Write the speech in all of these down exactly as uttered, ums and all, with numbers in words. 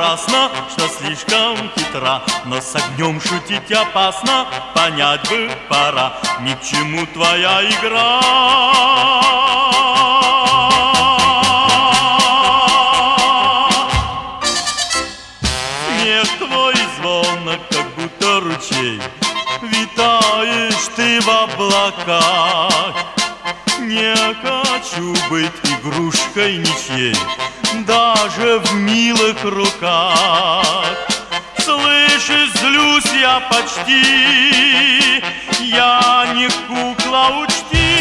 прекрасна, что слишком хитра, но с огнем шутить опасно, понять бы пора, ни к чему твоя игра. Смех твой звонок, как будто ручей, витаешь ты в облаках. Не хочу быть игрушкой ничьей, даже в милых руках. Слышишь, злюсь я почти, я не кукла, учти.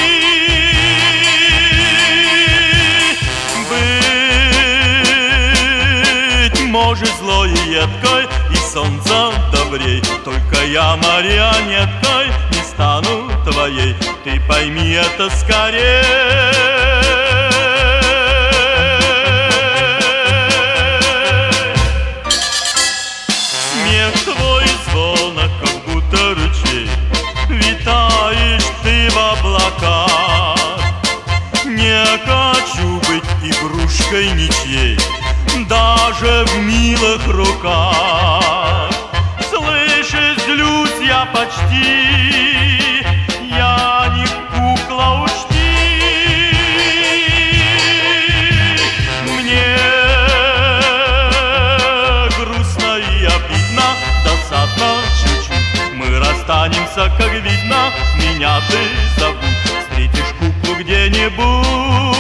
Быть может злой и едкой, и солнце добрей, только я марионеткой не стану твоей, ты пойми это скорее. Смех твой звонок, как будто ручей, витаешь ты в облаках. Не хочу быть игрушкой ничьей, даже в милых руках. Слышишь, злюсь я почти, я не кукла, учти. Мне грустно и обидно, досадно чуть-чуть. Мы расстанемся, как видно, меня ты забудь, встретишь куклу где-нибудь.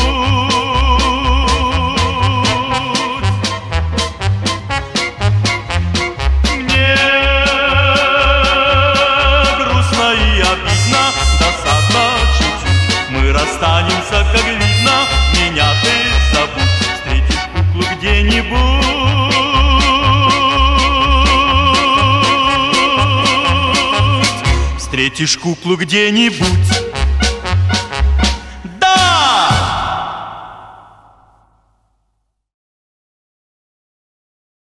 Расстанемся, как видно, меня ты забудь, встретишь куклу где-нибудь. Встретишь куклу где-нибудь.